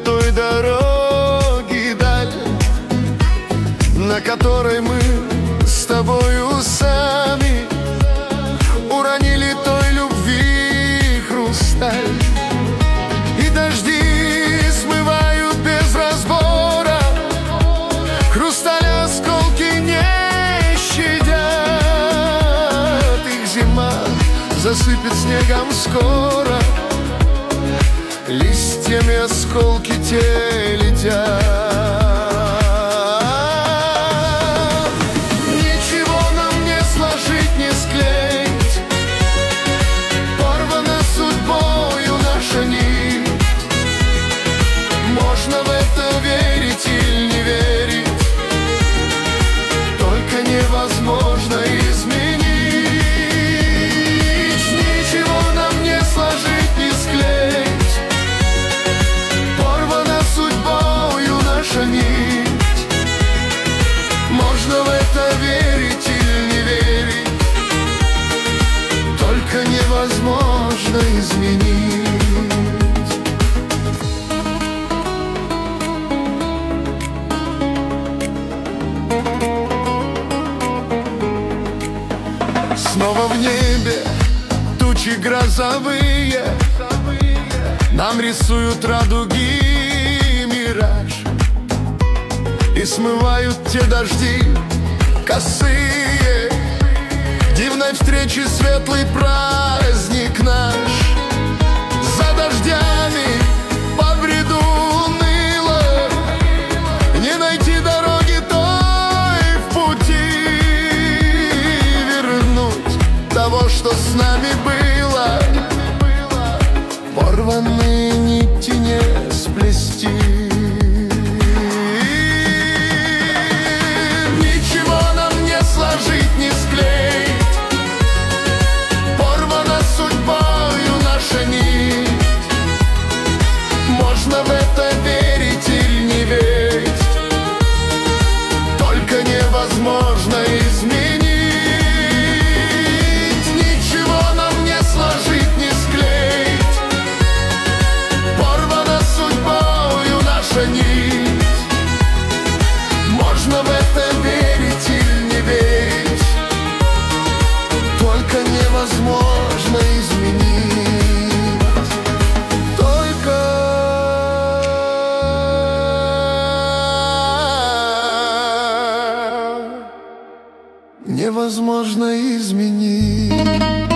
той дороги даль, на которой мы с тобою сами уронили той любви хрусталь. И дожди смывают без разбора, хрусталя осколки не щадят. Их зима засыпет снегом скоро, листьями осколки те летят. Ничего нам не сложить, не склеить, порвана судьбою наша нить. Можно в это верить или не верить, только невозможно изменить. Ничего нам не сложить, не склеить, порвана судьбою наша нить. Можно в это верить или не верить, только невозможно изменить. Снова в небе тучи грозовые нам рисуют радуги мираж, и смывают те дожди косые. Дивной встречи светлый праздник наш. За дождями по бреду уныло, не найти дороги той в пути, вернуть того, что с нами было, порванные нити не сплести. Ничего нам не сложить, не склеить, порвана судьбою наша нить. Можно в это верить или не верить, только невозможно изменить. Ничего нам не сложить, не склеить, порвана судьбою наша нить. Можно в это верить или не верить, только невозможно изменить. Только невозможно изменить.